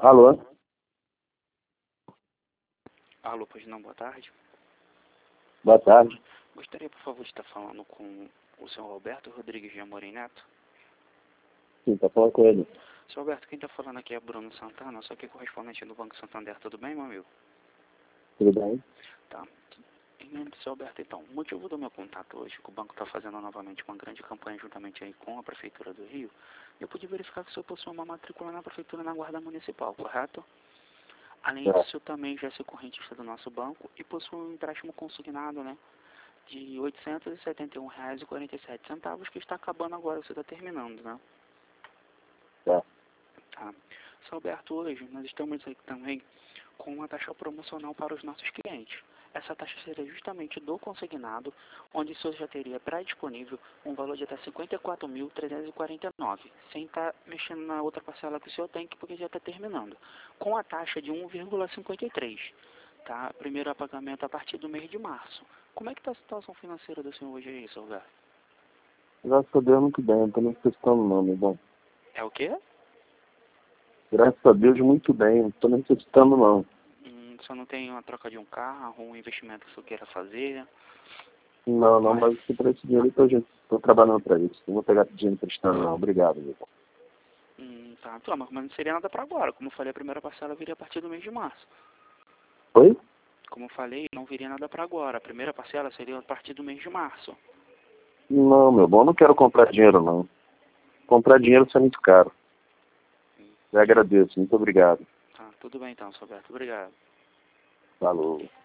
Alô? Alô, pois não, boa tarde. Boa tarde. Gostaria, por favor, de estar falando com o senhor Alberto Rodrigues de Amorim Neto. Sim, tá falando com ele. Senhor Alberto, quem está falando aqui é Bruno Santana, só que correspondente do Banco Santander. Tudo bem, meu amigo? Tudo bem? Tá. Em nome do senhor Alberto, então, o motivo do meu contato hoje é que o banco está fazendo novamente uma grande campanha juntamente aí com a Prefeitura do Rio. E eu pude verificar que o senhor possui uma matrícula na Prefeitura na Guarda Municipal, correto? Além disso, eu também já sou correntista do nosso banco e possuo um empréstimo consignado, né? De R$ 871,47, que está acabando agora, você está terminando, né? Tá. Tá. Sr. Alberto, hoje nós estamos aqui também com uma taxa promocional para os nossos clientes. Essa taxa seria justamente do consignado, onde o senhor já teria pré-disponível um valor de até R$ 54.349, sem estar mexendo na outra parcela que o senhor tem, porque já está terminando, com a taxa de 1,53, tá? Primeiro a pagamento a partir do mês de março. Como é que está a situação financeira do senhor hoje aí, Sr. Alberto? Graças a Deus, muito bem. Não tô necessitando não, meu irmão. É o quê? Graças a Deus, muito bem. Não tô necessitando não. O senhor não tem uma troca de um carro, um investimento que o senhor queira fazer? Não, mas se por esse dinheiro eu tô trabalhando pra isso. Não vou pegar dinheiro emprestando não. Obrigado, meu irmão. Tá, mas não seria nada para agora. Como eu falei, a primeira parcela viria a partir do mês de março. Oi? Como eu falei, não viria nada para agora. A primeira parcela seria a partir do mês de março. Não, meu irmão, eu não quero comprar dinheiro não. Comprar dinheiro isso é muito caro. Eu agradeço, muito obrigado. Tá, tudo bem então, Roberto. Obrigado. Falou.